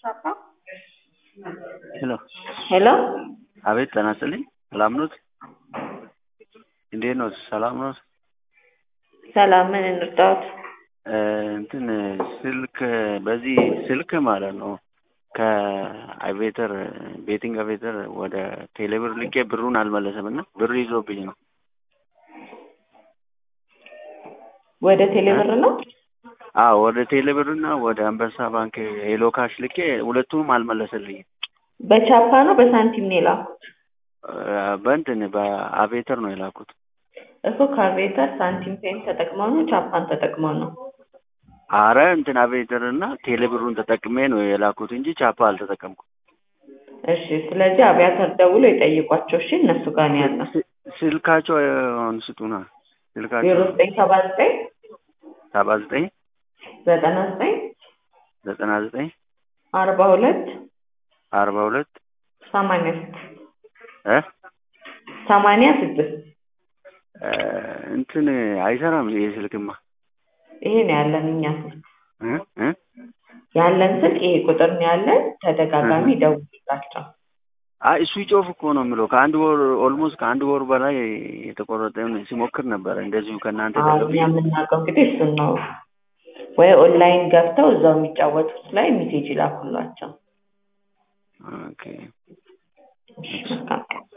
ሄሎ ሄሎ አቤት ጤና ይስጥልኝ። ሰላም ኖት? እንዴት ኖት? ሰላም ኖት? ሰላም፣ ምን እንርዳዎት? እንትን ስልክ በዚህ ስልክ ማለት ነው ከአቬተር ቤቲንግ አቬተር ወደ ቴሌብር ልኬ ብሩን አልመለሰም እና ብር ይዞብኝ ነው። ወደ ቴሌብር ነው? አዎ ወደ ቴሌብር እና ወደ አንበሳ ባንክ ሄሎ ካሽ ልኬ ሁለቱም አልመለሰልኝም። በቻፓ ነው በሳንቲም ነው የላኩት? በእንትን በአቬተር ነው የላኩት። እኮ ከአቬተር ሳንቲም ፔን ተጠቅመው ነው ቻፓን ተጠቅመው ነው? አረ እንትን አቬተር እና ቴሌብሩን ተጠቅሜ ነው የላኩት እንጂ ቻፓ አልተጠቀምኩም። እሺ፣ ስለዚህ አቪያተር ደውሎ ይጠይቋቸው። እሺ፣ እነሱ ጋር ነው ያለው። ስልካቸው ስጡና። ስልካቸው 0979 79 99 99 42 42 86 እ 86 እንትን አይሰራም ይሄ ስልክማ። ይሄ ነው ያለን እኛ ስልክ እ ያለን ስልክ ይሄ ቁጥር ነው ያለን። ተደጋጋሚ ደውሉላቸው። አይ እሱ ይጮፍ እኮ ነው የምለው። ከአንድ ወር ኦልሞስት ከአንድ ወር በላይ የተቆረጠውን ሲሞክር ነበር እንደዚሁ ከእናንተ እኛ የምናውቀው እንግዲህ እሱን ነው። ወይ ኦንላይን ገብተው እዛው የሚጫወቱት ላይ ሜሴጅ ይላኩላቸው። ኦኬ። እሺ።